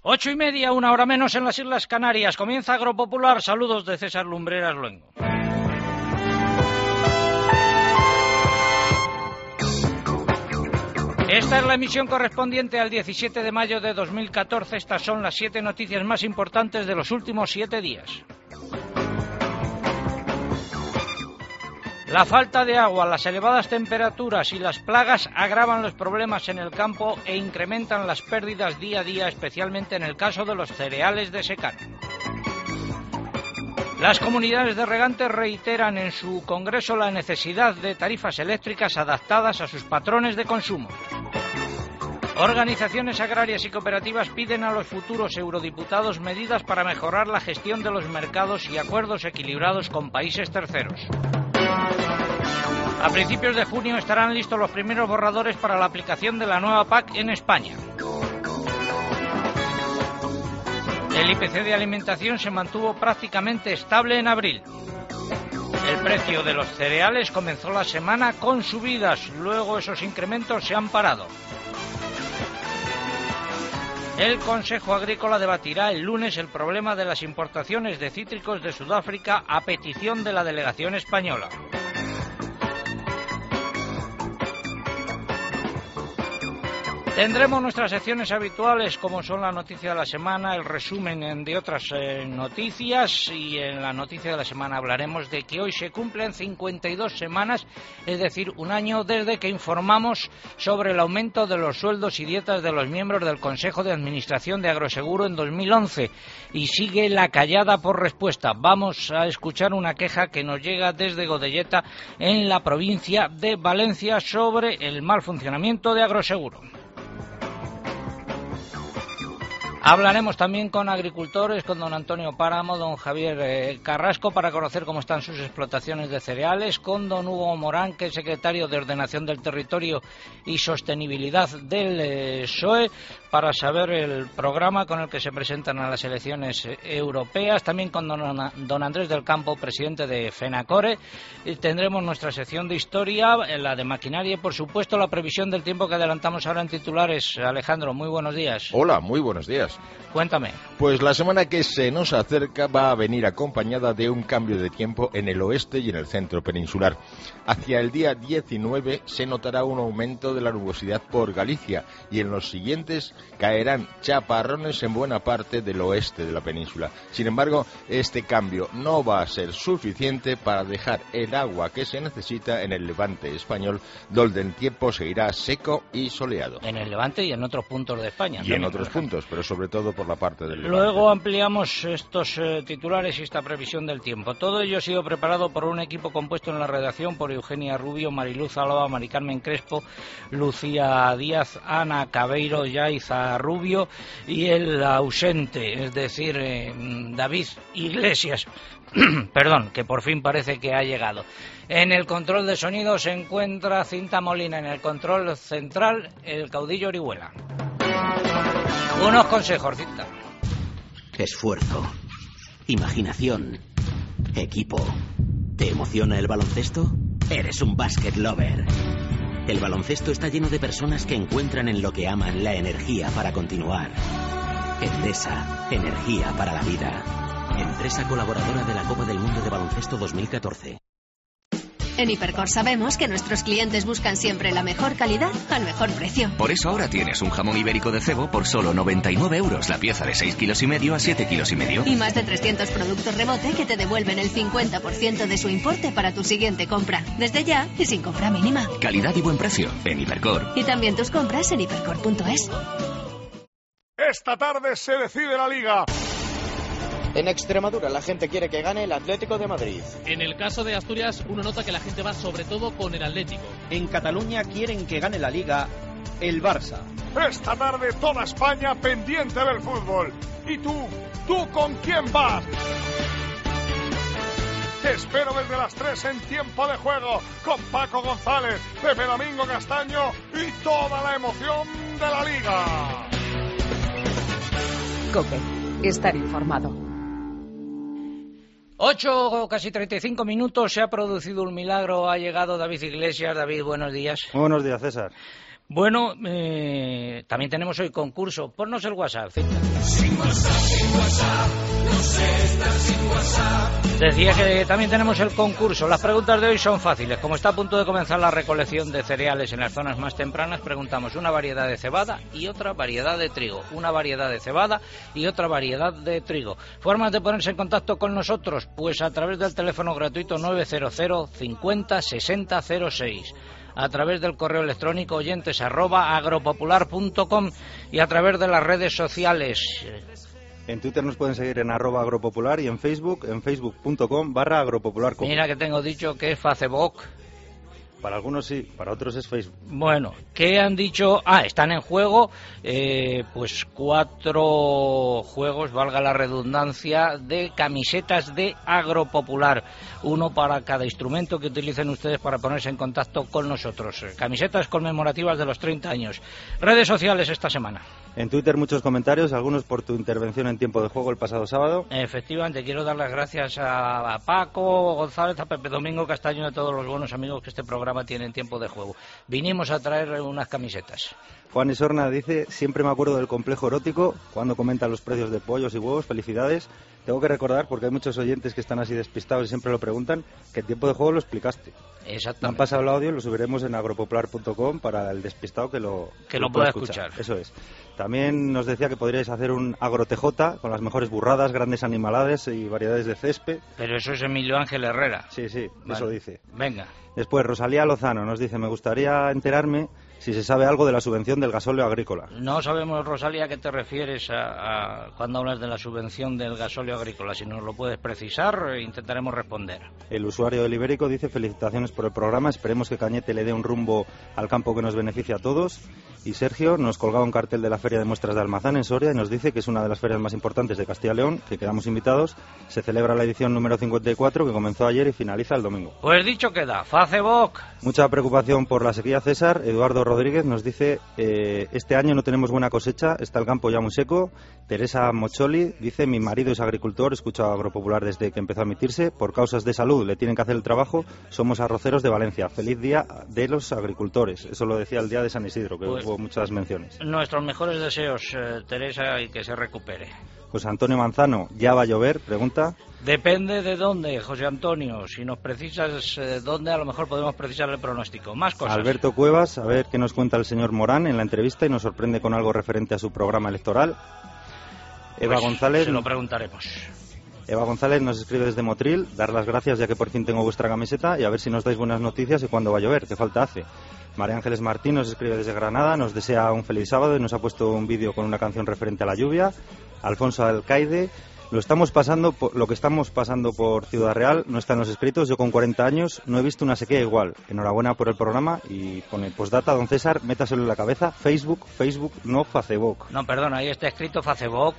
8:30, 1 hora menos en las Islas Canarias. Comienza Agropopular. Saludos de César Lumbreras Luengo. Esta es la emisión correspondiente al 17 de mayo de 2014. Estas son las 7 noticias más importantes de los últimos 7 días. La falta de agua, las elevadas temperaturas y las plagas agravan los problemas en el campo e incrementan las pérdidas día a día, especialmente en el caso de los cereales de secano. Las comunidades de regantes reiteran en su congreso la necesidad de tarifas eléctricas adaptadas a sus patrones de consumo. Organizaciones agrarias y cooperativas piden a los futuros eurodiputados medidas para mejorar la gestión de los mercados y acuerdos equilibrados con países terceros. A principios de junio estarán listos los primeros borradores para la aplicación de la nueva PAC en España. El IPC de alimentación se mantuvo prácticamente estable en abril. El precio de los cereales comenzó la semana con subidas, luego esos incrementos se han parado. El Consejo Agrícola debatirá el lunes el problema de las importaciones de cítricos de Sudáfrica a petición de la delegación española. Tendremos nuestras secciones habituales, como son la noticia de la semana, el resumen de otras noticias, y en la noticia de la semana hablaremos de que hoy se cumplen 52 semanas, es decir, un año desde que informamos sobre el aumento de los sueldos y dietas de los miembros del Consejo de Administración de Agroseguro en 2011, y sigue la callada por respuesta. Vamos a escuchar una queja que nos llega desde Godelleta, en la provincia de Valencia, sobre el mal funcionamiento de Agroseguro. Hablaremos también con agricultores, con don Antonio Páramo, don Javier Carrasco, para conocer cómo están sus explotaciones de cereales, con don Hugo Morán, que es secretario de Ordenación del Territorio y Sostenibilidad del PSOE, para saber el programa con el que se presentan a las elecciones europeas. También con don Andrés del Campo, presidente de FENACORE. Y tendremos nuestra sección de historia, la de maquinaria y, por supuesto, la previsión del tiempo que adelantamos ahora en titulares. Alejandro, muy buenos días. Hola, muy buenos días. Cuéntame. Pues la semana que se nos acerca va a venir acompañada de un cambio de tiempo en el oeste y en el centro peninsular. Hacia el día 19 se notará un aumento de la nubosidad por Galicia, y en los siguientes caerán chaparrones en buena parte del oeste de la península. Sin embargo, este cambio no va a ser suficiente para dejar el agua que se necesita en el levante español, donde el tiempo seguirá seco y soleado. En el levante y en otros puntos de España. Y en otros puntos, pero sobre todo por la parte del levante. Luego ampliamos estos titulares y esta previsión del tiempo. Todo ello ha sido preparado por un equipo compuesto en la redacción por Eugenia Rubio, Mariluz Álava, Mari Carmen Crespo, Lucía Díaz, Ana Cabeiro, Yaiza Rubio y el ausente, es decir, David Iglesias, perdón, que por fin parece que ha llegado. En el control de sonido se encuentra Cinta Molina, en el control central el caudillo Orihuela. Unos consejos, Cinta. Esfuerzo, imaginación, equipo. ¿Te emociona el baloncesto? Eres un basket lover. El baloncesto está lleno de personas que encuentran en lo que aman la energía para continuar. Endesa, energía para la vida. Empresa colaboradora de la Copa del Mundo de Baloncesto 2014. En Hipercor sabemos que nuestros clientes buscan siempre la mejor calidad al mejor precio. Por eso ahora tienes un jamón ibérico de cebo por solo 99 euros la pieza de 6,5 kilos a 7,5 kilos. Y más de 300 productos rebote que te devuelven el 50% de su importe para tu siguiente compra. Desde ya y sin compra mínima. Calidad y buen precio en Hipercor. Y también tus compras en hipercor.es. Esta tarde se decide la Liga. En Extremadura la gente quiere que gane el Atlético de Madrid. En el caso de Asturias uno nota que la gente va sobre todo con el Atlético. En Cataluña quieren que gane la Liga el Barça. Esta tarde toda España pendiente del fútbol. ¿Y tú con quién vas? Te espero desde las 3 en Tiempo de Juego con Paco González, Pepe Domingo Castaño y toda la emoción de la Liga. COPE. Estar informado. 8 o casi 35 minutos, se ha producido un milagro, ha llegado David Iglesias. David, buenos días. Buenos días, César. Bueno, también tenemos hoy concurso. Ponnos el WhatsApp. Sin WhatsApp, no sé estar sin WhatsApp. Decía que también tenemos el concurso. Las preguntas de hoy son fáciles. Como está a punto de comenzar la recolección de cereales en las zonas más tempranas, preguntamos una variedad de cebada y otra variedad de trigo. Una variedad de cebada y otra variedad de trigo. Formas de ponerse en contacto con nosotros, pues a través del teléfono gratuito 900 50 60 06. A través del correo electrónico oyentes@agropopular.com y a través de las redes sociales. En Twitter nos pueden seguir en @agropopular y en facebook.com/agropopular. Mira que tengo dicho que es Facebook. Para algunos sí, para otros es Facebook. Bueno, ¿qué han dicho? Están en juego pues 4 juegos, valga la redundancia, de camisetas de Agropopular. Uno para cada instrumento que utilicen ustedes para ponerse en contacto con nosotros. Camisetas conmemorativas de los 30 años. Redes sociales esta semana. En Twitter muchos comentarios, algunos por tu intervención en Tiempo de Juego el pasado sábado. Efectivamente, quiero dar las gracias a Paco González, a Pepe Domingo Castaño y a todos los buenos amigos que este programa tiene en Tiempo de Juego. Vinimos a traer unas camisetas. Juan Isorna dice, siempre me acuerdo del complejo erótico cuando comenta los precios de pollos y huevos, felicidades. Tengo que recordar, porque hay muchos oyentes que están así despistados y siempre lo preguntan, que en Tiempo de Juego lo explicaste. Exactamente. Han pasado el audio, lo subiremos en agropopular.com para el despistado que lo pueda escuchar. Eso es. También nos decía que podríais hacer un agrotj con las mejores burradas, grandes animalades y variedades de césped. Pero eso es Emilio Ángel Herrera. Sí, vale. Eso dice. Venga. Después, Rosalía Lozano nos dice, me gustaría enterarme si se sabe algo de la subvención del gasóleo agrícola. No sabemos, Rosalía, a qué te refieres cuando hablas de la subvención del gasóleo agrícola. Si nos lo puedes precisar, intentaremos responder. El usuario del Ibérico dice, felicitaciones por el programa, esperemos que Cañete le dé un rumbo al campo que nos beneficie a todos. Y Sergio nos colgaba un cartel de la Feria de Muestras de Almazán en Soria y nos dice que es una de las ferias más importantes de Castilla y León, que quedamos invitados. Se celebra la edición número 54 que comenzó ayer y finaliza el domingo. Pues dicho queda, Facebook. Mucha preocupación por la sequía, César. Eduardo Rodríguez nos dice, este año no tenemos buena cosecha, está el campo ya muy seco. Teresa Mocholi dice, mi marido es agricultor, escucha Agropopular desde que empezó a emitirse, por causas de salud le tienen que hacer el trabajo, somos arroceros de Valencia, feliz día de los agricultores. Eso lo decía el día de San Isidro, que hubo muchas menciones. Nuestros mejores deseos, Teresa, y que se recupere. Pues Antonio Manzano, ¿ya va a llover? Pregunta. Depende de dónde, José Antonio. Si nos precisas dónde, a lo mejor podemos precisar el pronóstico. Más cosas. Alberto Cuevas, a ver qué nos cuenta el señor Morán en la entrevista y nos sorprende con algo referente a su programa electoral. Eva González. Se lo preguntaremos. Eva González nos escribe desde Motril, dar las gracias ya que por fin tengo vuestra camiseta y a ver si nos dais buenas noticias y cuándo va a llover, qué falta hace. María Ángeles Martín nos escribe desde Granada, nos desea un feliz sábado y nos ha puesto un vídeo con una canción referente a la lluvia. Alfonso Alcaide, lo que estamos pasando por Ciudad Real no está en los escritos, yo con 40 años no he visto una sequía igual. Enhorabuena por el programa y pone postdata, don César, métaselo en la cabeza, Facebook, no Facebook. No, perdón, ahí está escrito Facebook.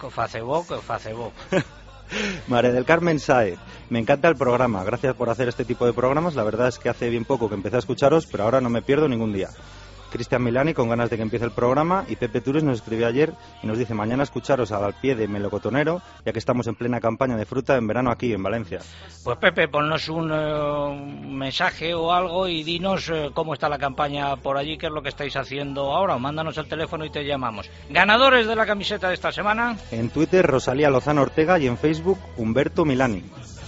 María del Carmen Saez, me encanta el programa, gracias por hacer este tipo de programas, la verdad es que hace bien poco que empecé a escucharos, pero ahora no me pierdo ningún día. Cristian Milani con ganas de que empiece el programa y Pepe Tures nos escribió ayer y nos dice mañana escucharos al pie de Melocotonero ya que estamos en plena campaña de fruta en verano aquí en Valencia. Pues Pepe, ponnos un mensaje o algo y dinos cómo está la campaña por allí, qué es lo que estáis haciendo ahora, o mándanos el teléfono y te llamamos. Ganadores de la camiseta de esta semana. En Twitter Rosalía Lozano Ortega y en Facebook Humberto Milani.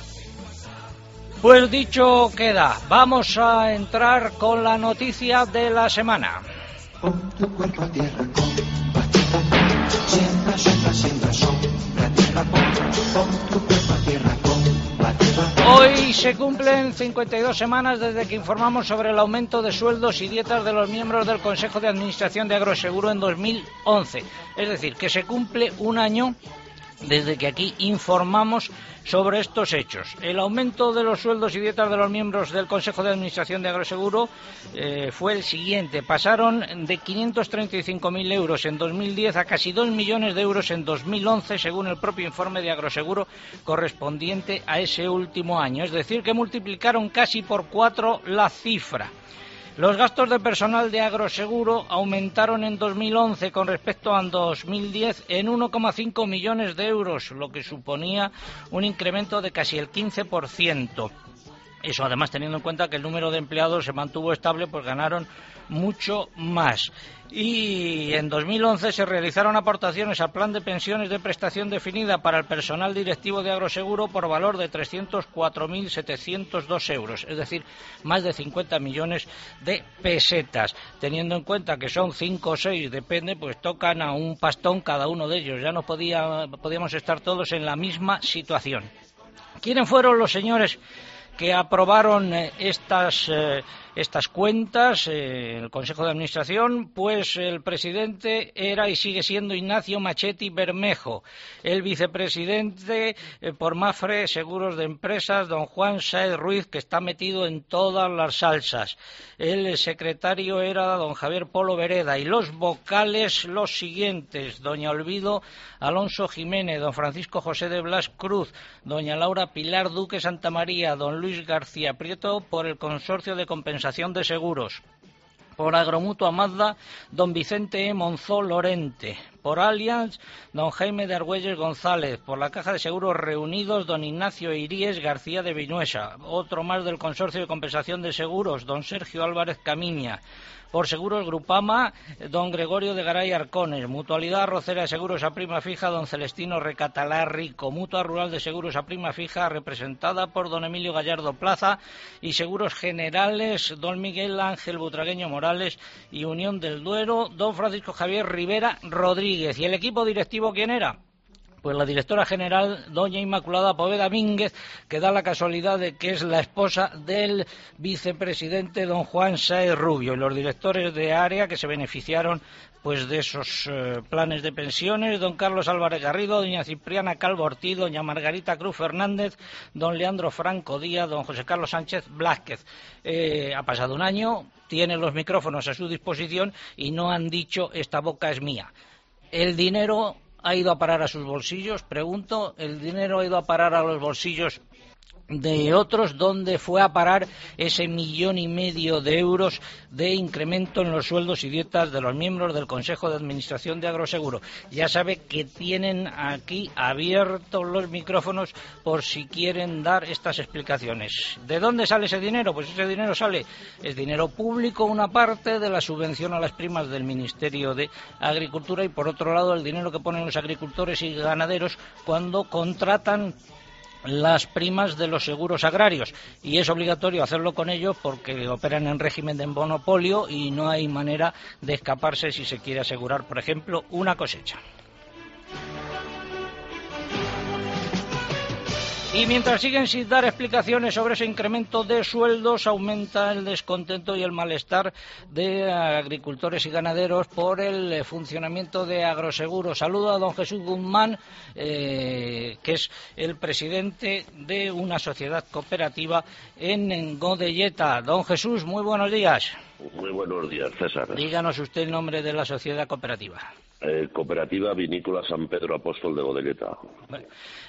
Pues dicho queda, vamos a entrar con la noticia de la semana. Pon tu cuerpo a tierra, compachita. Siembra, siembra, siembra, sombra, tierra, pon tu cuerpo a tierra, compachita. Hoy se cumplen 52 semanas desde que informamos sobre el aumento de sueldos y dietas de los miembros del Consejo de Administración de Agroseguro en 2011. Es decir, que se cumple un año desde que aquí informamos sobre estos hechos. El aumento de los sueldos y dietas de los miembros del Consejo de Administración de Agroseguro fue el siguiente. Pasaron de 535.000 euros en 2010 a casi 2 millones de euros en 2011, según el propio informe de Agroseguro correspondiente a ese último año. Es decir, que multiplicaron casi por 4 la cifra. Los gastos de personal de Agroseguro aumentaron en 2011 con respecto a 2010 en 1,5 millones de euros, lo que suponía un incremento de casi el 15%. Eso además teniendo en cuenta que el número de empleados se mantuvo estable, pues ganaron mucho más. Y en 2011 se realizaron aportaciones al plan de pensiones de prestación definida para el personal directivo de Agroseguro por valor de 304.702 euros, es decir, más de 50 millones de pesetas. Teniendo en cuenta que son 5 o 6, depende, pues tocan a un pastón cada uno de ellos. Ya no podíamos estar todos en la misma situación. ¿Quiénes fueron los señores que aprobaron estas cuentas en el Consejo de Administración? Pues el presidente era y sigue siendo Ignacio Machetti Bermejo, el vicepresidente por Mafre Seguros de Empresas, don Juan Sáez Ruiz, que está metido en todas las salsas, el secretario era don Javier Polo Vereda, y los vocales los siguientes: doña Olvido Alonso Jiménez, don Francisco José de Blas Cruz, doña Laura Pilar Duque Santamaría, don Luis García Prieto por el Consorcio de Compensación de Seguros, por Agromutua Mazda, don Vicente Monzó Lorente, por Allianz, don Jaime de Argüelles González, por la Caja de Seguros Reunidos, don Ignacio Iríes García de Vinuesa, otro más del Consorcio de Compensación de Seguros, don Sergio Álvarez Camiña, por Seguros Grupama, don Gregorio de Garay Arcones, Mutualidad Arrocera de Seguros a Prima Fija, don Celestino Recatalá Rico, Mutua Rural de Seguros a Prima Fija, representada por don Emilio Gallardo Plaza, y Seguros Generales, don Miguel Ángel Butragueño Morales, y Unión del Duero, don Francisco Javier Rivera Rodríguez. ¿Y el equipo directivo quién era? Pues la directora general, doña Inmaculada Poveda Mínguez, que da la casualidad de que es la esposa del vicepresidente don Juan Sáez Rubio, y los directores de área que se beneficiaron pues de esos planes de pensiones: don Carlos Álvarez Garrido, doña Cipriana Calvo Ortiz, doña Margarita Cruz Fernández, don Leandro Franco Díaz, don José Carlos Sánchez Blázquez. Ha pasado un año, tienen los micrófonos a su disposición y no han dicho esta boca es mía. El dinero ha ido a parar a sus bolsillos, pregunto. El dinero ha ido a parar a los bolsillos de otros. ¿Dónde fue a parar ese 1,5 millones de euros de incremento en los sueldos y dietas de los miembros del Consejo de Administración de Agroseguro? Ya sabe que tienen aquí abiertos los micrófonos por si quieren dar estas explicaciones. ¿De dónde sale ese dinero? Pues ese dinero es dinero público, una parte de la subvención a las primas del Ministerio de Agricultura, y por otro lado el dinero que ponen los agricultores y ganaderos cuando contratan las primas de los seguros agrarios, y es obligatorio hacerlo con ellos porque operan en régimen de monopolio y no hay manera de escaparse si se quiere asegurar, por ejemplo, una cosecha. Y mientras siguen sin dar explicaciones sobre ese incremento de sueldos, aumenta el descontento y el malestar de agricultores y ganaderos por el funcionamiento de Agroseguro. Saludo a don Jesús Guzmán, que es el presidente de una sociedad cooperativa en Godelleta. Don Jesús, muy buenos días. Muy buenos días, César. Díganos usted el nombre de la sociedad cooperativa. Cooperativa Vinícola San Pedro Apóstol de Godelleta. Bueno,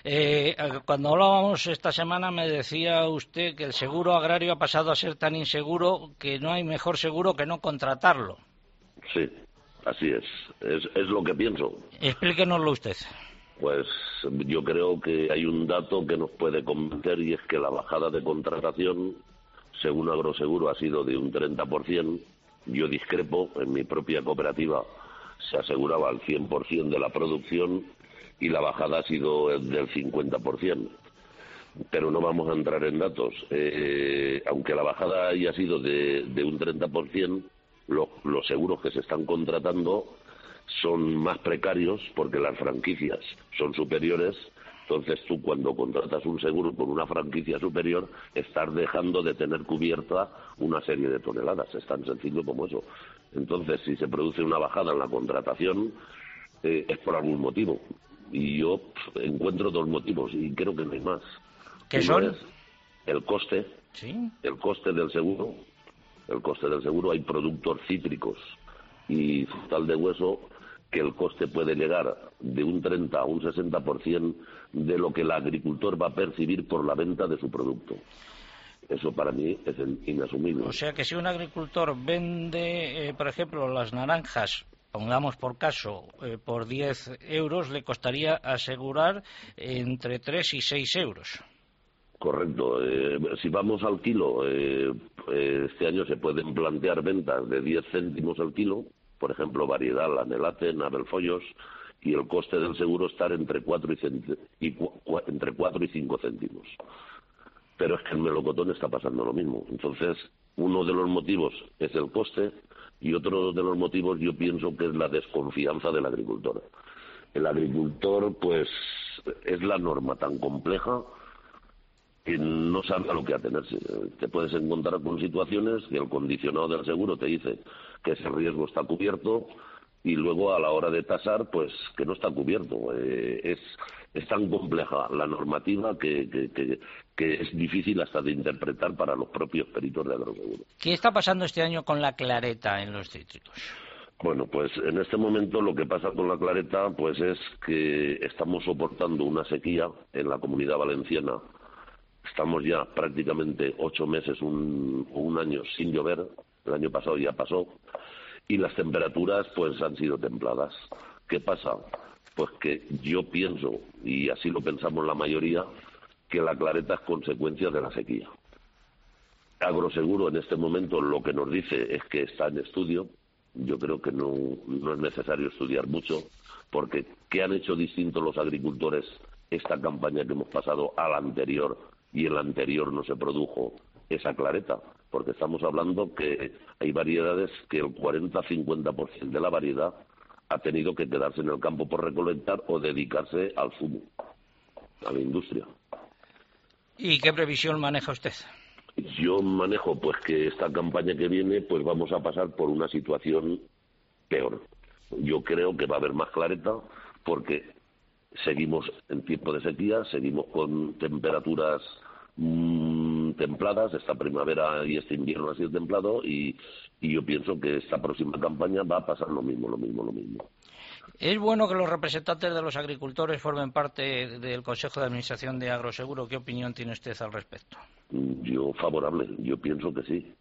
cuando hablábamos esta semana me decía usted que el seguro agrario ha pasado a ser tan inseguro que no hay mejor seguro que no contratarlo. Sí, así es lo que pienso. Explíquenoslo usted. Pues yo creo que hay un dato que nos puede convencer, y es que la bajada de contratación, según Agroseguro, ha sido de un 30%. Yo discrepo. En mi propia cooperativa se aseguraba al 100% de la producción y la bajada ha sido del 50%. Pero no vamos a entrar en datos. Aunque la bajada haya sido de un 30%, los seguros que se están contratando son más precarios porque las franquicias son superiores. Entonces tú, cuando contratas un seguro con una franquicia superior, estás dejando de tener cubierta una serie de toneladas. Es tan sencillo como eso. Entonces, si se produce una bajada en la contratación, es por algún motivo. Y yo encuentro dos motivos, y creo que no hay más. ¿Qué son? Es el coste. ¿Sí? El coste del seguro. El coste del seguro. Hay productos cítricos y frutal de hueso que el coste puede llegar de un 30 a un 60% de lo que el agricultor va a percibir por la venta de su producto. Eso para mí es inasumible. O sea que si un agricultor vende, por ejemplo, las naranjas, pongamos por caso, por 10 euros, le costaría asegurar entre 3 y 6 euros. Correcto. Si vamos al kilo, este año se pueden plantear ventas de 10 céntimos al kilo, por ejemplo, variedad, Lanelate, Nabelfollos, y el coste del seguro estar entre 4 y 5 céntimos. Pero es que el melocotón está pasando lo mismo. Entonces, uno de los motivos es el coste y otro de los motivos yo pienso que es la desconfianza del agricultor. El agricultor, pues, es la norma tan compleja que no sabe a lo que atenerse. Te puedes encontrar con situaciones que el condicionado del seguro te dice que ese riesgo está cubierto y luego a la hora de tasar, pues que no está cubierto. Es tan compleja la normativa que es difícil hasta de interpretar para los propios peritos de agroseguro. ¿Qué está pasando este año con la clareta en los cítricos? Bueno, pues en este momento lo que pasa con la clareta pues es que estamos soportando una sequía en la Comunidad Valenciana. Estamos ya prácticamente 8 meses, un año sin llover. El año pasado ya pasó. Y las temperaturas pues han sido templadas. ¿Qué pasa? Pues que yo pienso, y así lo pensamos la mayoría, que la clareta es consecuencia de la sequía. Agroseguro en este momento lo que nos dice es que está en estudio. Yo creo que no es necesario estudiar mucho, porque ¿qué han hecho distintos los agricultores esta campaña que hemos pasado a la anterior? Y en la anterior no se produjo esa clareta, porque estamos hablando que hay variedades que el 40-50% de la variedad ha tenido que quedarse en el campo por recolectar o dedicarse al zumo, a la industria. ¿Y qué previsión maneja usted? Yo manejo pues que esta campaña que viene pues vamos a pasar por una situación peor. Yo creo que va a haber más clareta porque seguimos en tiempo de sequía, seguimos con temperaturas templadas, esta primavera y este invierno ha sido templado y yo pienso que esta próxima campaña va a pasar lo mismo. ¿Es bueno que los representantes de los agricultores formen parte del Consejo de Administración de Agroseguro? ¿Qué opinión tiene usted al respecto? Yo favorable, yo pienso que sí,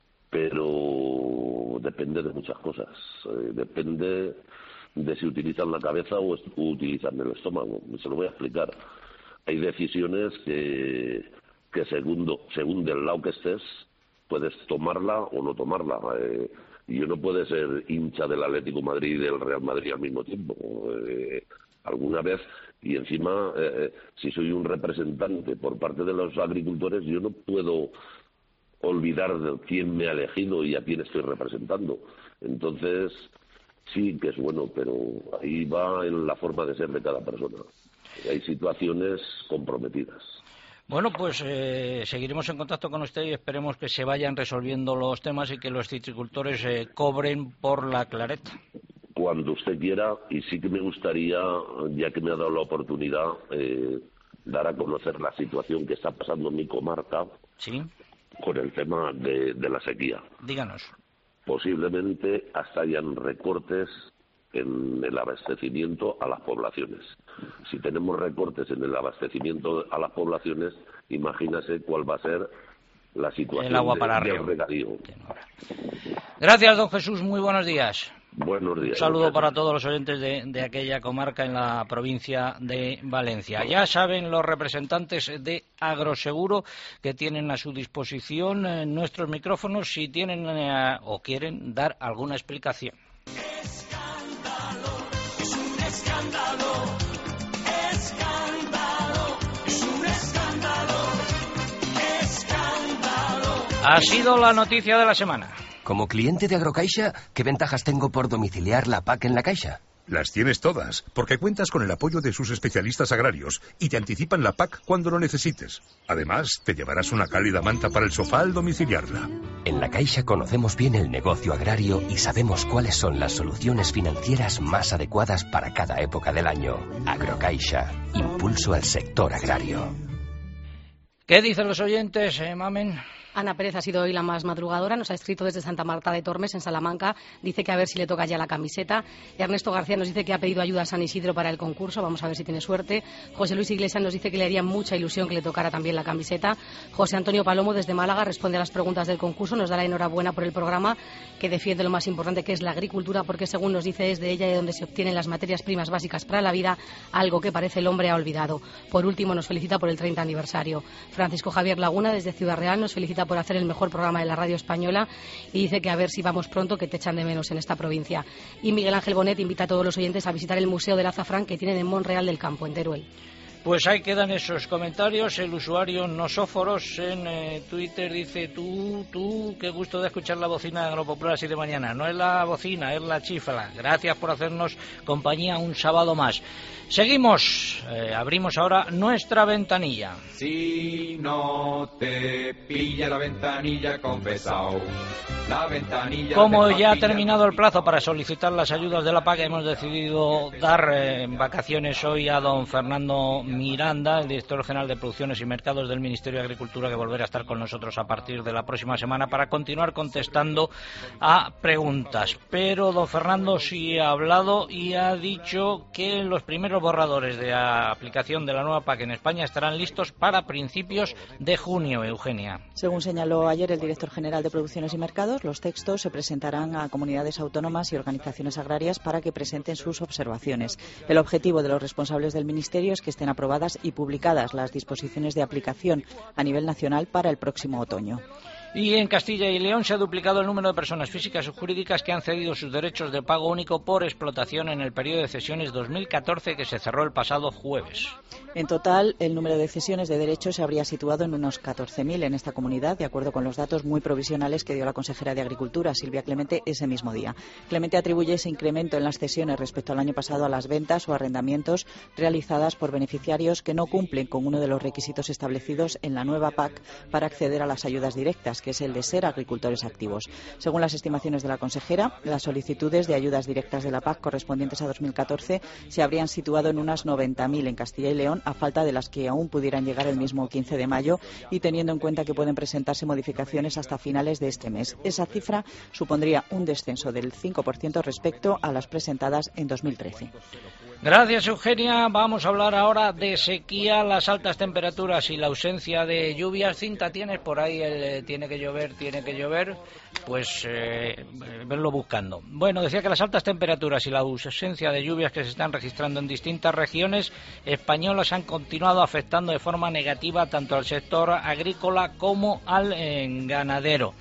pero depende de muchas cosas, depende de si utilizan la cabeza o utilizan el estómago. Se lo voy a explicar. Hay decisiones que según del lado que estés, puedes tomarla o no tomarla. Yo no puedo ser hincha del Atlético de Madrid y del Real Madrid al mismo tiempo. Alguna vez, y encima, si soy un representante por parte de los agricultores, yo no puedo olvidar de quién me ha elegido y a quién estoy representando. Entonces, sí que es bueno, pero ahí va en la forma de ser de cada persona. Hay situaciones comprometidas. Bueno, pues seguiremos en contacto con usted y esperemos que se vayan resolviendo los temas y que los citricultores cobren por la clareta. Cuando usted quiera, y sí que me gustaría, ya que me ha dado la oportunidad, dar a conocer la situación que está pasando en mi comarca. ¿Sí? Con el tema de la sequía. Díganos. Posiblemente hasta hayan recortes en el abastecimiento a las poblaciones. Si tenemos recortes en el abastecimiento a las poblaciones, imagínase cuál va a ser la situación el agua para del regadío. Gracias, don Jesús. Muy buenos días. Buenos días. Un saludo para todos los oyentes de aquella comarca en la provincia de Valencia. Ya saben los representantes de Agroseguro que tienen a su disposición nuestros micrófonos si tienen o quieren dar alguna explicación. Ha sido la noticia de la semana. Como cliente de Agrocaixa, ¿qué ventajas tengo por domiciliar la PAC en la Caixa? Las tienes todas, porque cuentas con el apoyo de sus especialistas agrarios y te anticipan la PAC cuando lo necesites. Además, te llevarás una cálida manta para el sofá al domiciliarla. En la Caixa conocemos bien el negocio agrario y sabemos cuáles son las soluciones financieras más adecuadas para cada época del año. Agrocaixa, impulso al sector agrario. ¿Qué dicen los oyentes, Mamen? Ana Pérez ha sido hoy la más madrugadora, nos ha escrito desde Santa Marta de Tormes, en Salamanca, dice que a ver si le toca ya la camiseta. Ernesto García nos dice que ha pedido ayuda a San Isidro para el concurso, vamos a ver si tiene suerte. José Luis Iglesias nos dice que le haría mucha ilusión que le tocara también la camiseta. José Antonio Palomo desde Málaga responde a las preguntas del concurso, nos da la enhorabuena por el programa, que defiende lo más importante que es la agricultura, porque según nos dice es de ella y de donde se obtienen las materias primas básicas para la vida, algo que parece el hombre ha olvidado. Por último nos felicita por el 30 aniversario. Francisco Javier Laguna desde Ciudad Real nos felicita por hacer el mejor programa de la radio española y dice que a ver si vamos pronto, que te echan de menos en esta provincia. Y Miguel Ángel Bonet invita a todos los oyentes a visitar el Museo del Azafrán que tienen en Monreal del Campo, en Teruel. Pues ahí quedan esos comentarios. El usuario Nosóforos en Twitter dice: tú, qué gusto de escuchar la bocina de Agropopular así de mañana. No es la bocina, es la chifla. Gracias por hacernos compañía un sábado más. Seguimos, abrimos ahora nuestra ventanilla. Si no te pilla la ventanilla, confesao. La ventanilla. Como ya ha terminado el plazo para solicitar las ayudas de la PAC, hemos decidido dar vacaciones hoy a don Fernando Miranda, el director general de Producciones y Mercados del Ministerio de Agricultura, que volverá a estar con nosotros a partir de la próxima semana para continuar contestando a preguntas. Pero don Fernando sí ha hablado y ha dicho que los primeros borradores de aplicación de la nueva PAC en España estarán listos para principios de junio. Eugenia. Según señaló ayer el director general de Producciones y Mercados, los textos se presentarán a comunidades autónomas y organizaciones agrarias para que presenten sus observaciones. El objetivo de los responsables del Ministerio es que estén aprobadas y publicadas las disposiciones de aplicación a nivel nacional para el próximo otoño. Y en Castilla y León se ha duplicado el número de personas físicas o jurídicas que han cedido sus derechos de pago único por explotación en el periodo de cesiones 2014 que se cerró el pasado jueves. En total, el número de cesiones de derechos se habría situado en unos 14.000 en esta comunidad, de acuerdo con los datos muy provisionales que dio la consejera de Agricultura, Silvia Clemente, ese mismo día. Clemente atribuye ese incremento en las cesiones respecto al año pasado a las ventas o arrendamientos realizadas por beneficiarios que no cumplen con uno de los requisitos establecidos en la nueva PAC para acceder a las ayudas directas, que es el de ser agricultores activos. Según las estimaciones de la consejera, las solicitudes de ayudas directas de la PAC correspondientes a 2014 se habrían situado en unas 90.000 en Castilla y León, a falta de las que aún pudieran llegar el mismo 15 de mayo y teniendo en cuenta que pueden presentarse modificaciones hasta finales de este mes. Esa cifra supondría un descenso del 5% respecto a las presentadas en 2013. Gracias, Eugenia. Vamos a hablar ahora de sequía, las altas temperaturas y la ausencia de lluvias. Cinta, tienes por ahí el tiene que llover, pues verlo buscando. Bueno, decía que las altas temperaturas y la ausencia de lluvias que se están registrando en distintas regiones españolas han continuado afectando de forma negativa tanto al sector agrícola como al ganadero.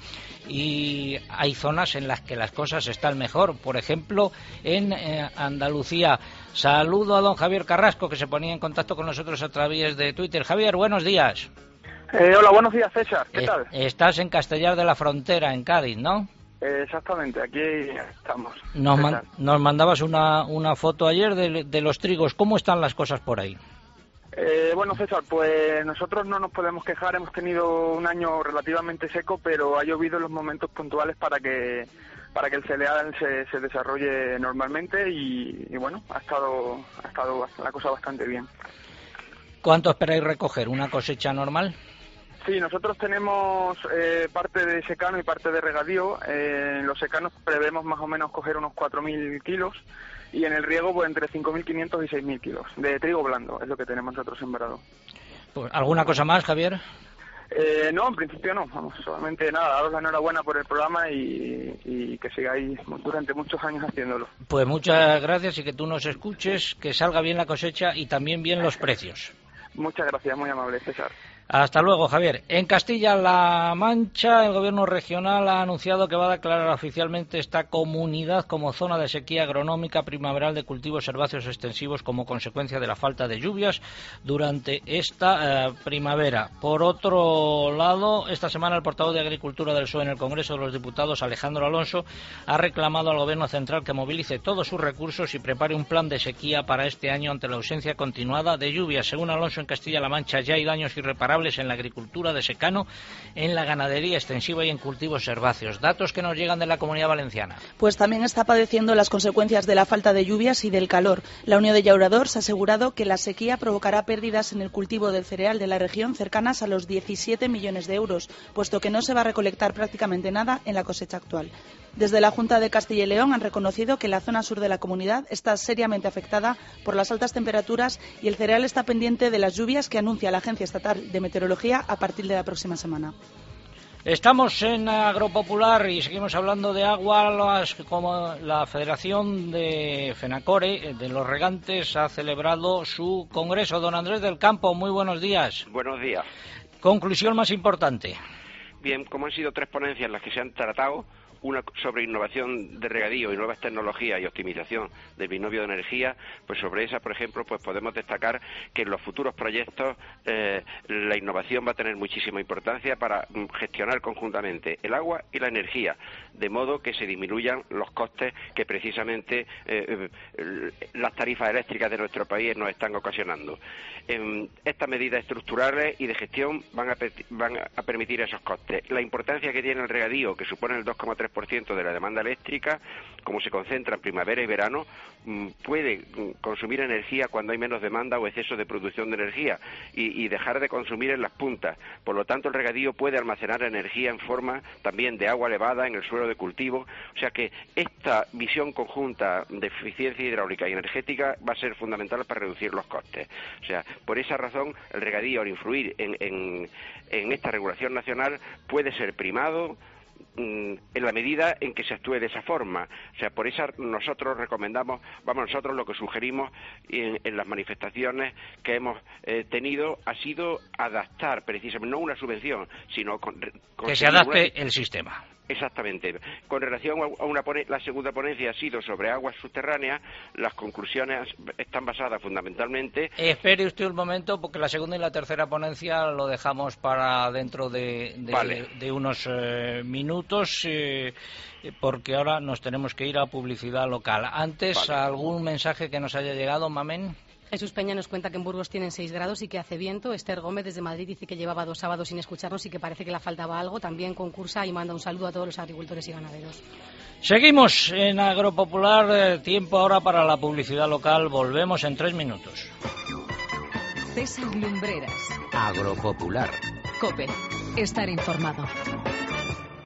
Y hay zonas en las que las cosas están mejor, por ejemplo en Andalucía. Saludo a don Javier Carrasco, que se ponía en contacto con nosotros a través de Twitter. Javier, buenos días. Hola, buenos días, César. ¿Qué tal? Estás en Castellar de la Frontera, en Cádiz, ¿no? Exactamente, aquí estamos. Nos mandabas una foto ayer de los trigos. ¿Cómo están las cosas por ahí? Bueno, César, pues nosotros no nos podemos quejar. Hemos tenido un año relativamente seco, pero ha llovido en los momentos puntuales para que el cereal se desarrolle normalmente y bueno, ha estado la cosa bastante bien. ¿Cuánto esperáis recoger? ¿Una cosecha normal? Sí, nosotros tenemos parte de secano y parte de regadío. En los secanos prevemos más o menos coger unos 4.000 kilos y en el riego pues entre 5.500 y 6.000 kilos de trigo blando, es lo que tenemos nosotros sembrado. Pues, ¿alguna cosa más, Javier? No, en principio no, vamos, solamente nada, daros la enhorabuena por el programa y que sigáis durante muchos años haciéndolo. Pues muchas gracias y que tú nos escuches, que salga bien la cosecha y también bien los precios. Muchas gracias, muy amable, César. Hasta luego, Javier. En Castilla-La Mancha, el gobierno regional ha anunciado que va a declarar oficialmente esta comunidad como zona de sequía agronómica primaveral de cultivos herbáceos extensivos como consecuencia de la falta de lluvias durante esta primavera. Por otro lado, esta semana el portavoz de Agricultura del PSOE en el Congreso de los Diputados, Alejandro Alonso, ha reclamado al gobierno central que movilice todos sus recursos y prepare un plan de sequía para este año ante la ausencia continuada de lluvias. Según Alonso, en Castilla-La Mancha ya hay daños irreparables sustentables en la agricultura de secano, en la ganadería extensiva y en cultivos herbáceos. Datos que nos llegan de la Comunidad Valenciana. Pues también está padeciendo las consecuencias de la falta de lluvias y del calor. La Unión de Llauradors ha asegurado que la sequía provocará pérdidas en el cultivo del cereal de la región cercanas a los 17 millones de euros, puesto que no se va a recolectar prácticamente nada en la cosecha actual. Desde la Junta de Castilla y León han reconocido que la zona sur de la comunidad está seriamente afectada por las altas temperaturas y el cereal está pendiente de las lluvias que anuncia la Agencia Estatal de Meteorología a partir de la próxima semana. Estamos en Agropopular y seguimos hablando de agua. Como la Federación de FENACORE, de los regantes, ha celebrado su congreso. Don Andrés del Campo, muy buenos días. Buenos días. Conclusión más importante. Bien, como han sido 3 ponencias las que se han tratado, una sobre innovación de regadío y nuevas tecnologías y optimización del binomio de energía, pues sobre esa, por ejemplo, pues podemos destacar que en los futuros proyectos la innovación va a tener muchísima importancia para gestionar conjuntamente el agua y la energía, de modo que se disminuyan los costes que precisamente las tarifas eléctricas de nuestro país nos están ocasionando. Estas medidas estructurales y de gestión van a permitir esos costes. La importancia que tiene el regadío, que supone el 2,3% de la demanda eléctrica, como se concentra en primavera y verano, puede consumir energía cuando hay menos demanda o exceso de producción de energía y dejar de consumir en las puntas. Por lo tanto, el regadío puede almacenar energía en forma también de agua elevada en el suelo de cultivo. O sea que esta visión conjunta de eficiencia hidráulica y energética va a ser fundamental para reducir los costes. O sea, por esa razón, el regadío, al influir en esta regulación nacional, puede ser primado en la medida en que se actúe de esa forma. O sea, por eso nosotros recomendamos, nosotros lo que sugerimos en las manifestaciones que hemos tenido ha sido adaptar precisamente, no una subvención, sino que se adapte el sistema. Exactamente. Con relación a la segunda ponencia ha sido sobre aguas subterráneas. Las conclusiones están basadas fundamentalmente... Espere usted un momento, porque la segunda y la tercera ponencia lo dejamos para dentro de unos minutos, porque ahora nos tenemos que ir a publicidad local. Antes, ¿algún mensaje que nos haya llegado, Mamen? Jesús Peña nos cuenta que en Burgos tienen 6 grados y que hace viento. Esther Gómez desde Madrid dice que llevaba 2 sábados sin escucharnos y que parece que le faltaba algo. También concursa y manda un saludo a todos los agricultores y ganaderos. Seguimos en Agropopular. Tiempo ahora para la publicidad local. Volvemos en 3 minutos. César Lumbreras. Agropopular. COPE. Estar informado.